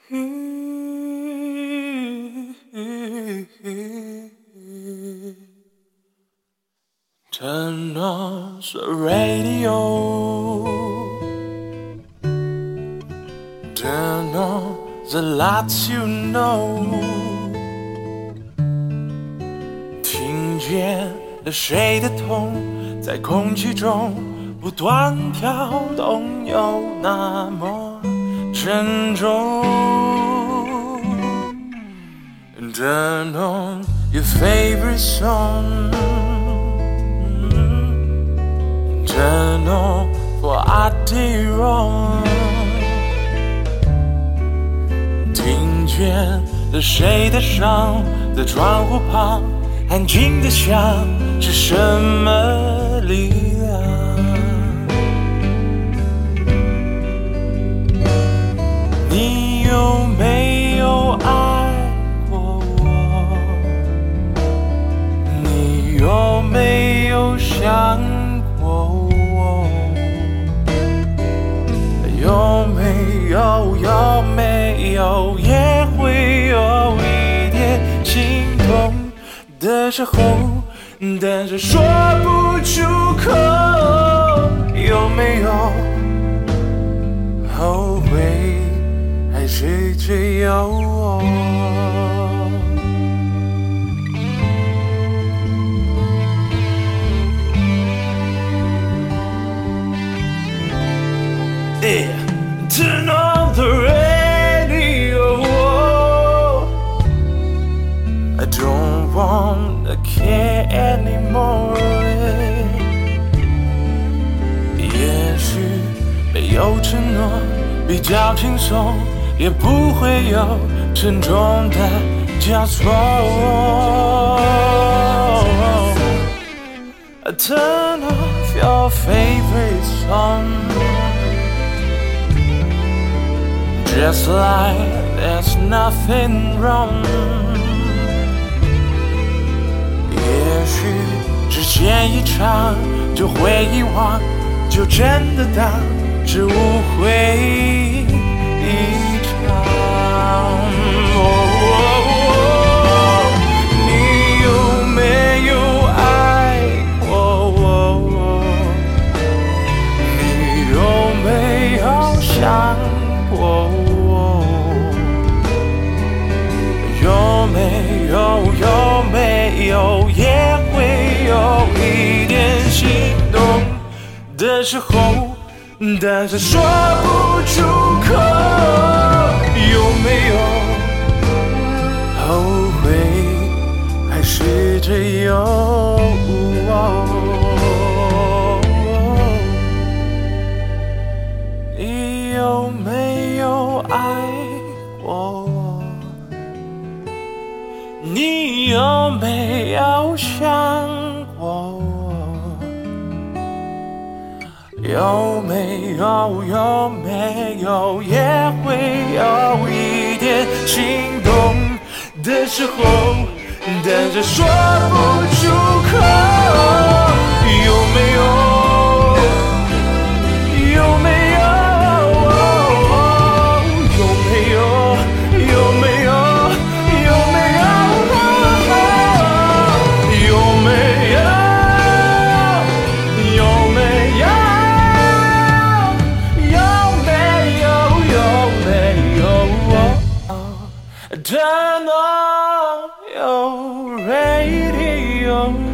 Turn on the radio, turn on the lights, you know， 听见了谁的痛，在空气中不断跳动，有那么沉重。Turn on your favorite song，Turn on what I did wrong， 听见了谁的伤，在窗户旁安静的想，是什么力量？你有没有爱过我？你有没有想过我？有没有也会有一点心痛的时候，但是说不出口。有没有后悔，还是只有我？Turn on the radio, I don't wanna care anymore. 也许没有承诺比较轻松，也不会有沉重的交错。Turn off your favorite song，Just like there's nothing wrong。 也许只见一场就会遗忘，就真的当是误会一场。你有没有爱过我？你有没有想过我？有没有也会有一点心动的时候，但是说不出口。有没有后悔，还是只有我？你有没有爱过我？你有没有想过我？有没有也会有一点心动的时候，但是说不出口。有没有？Turn on your radio.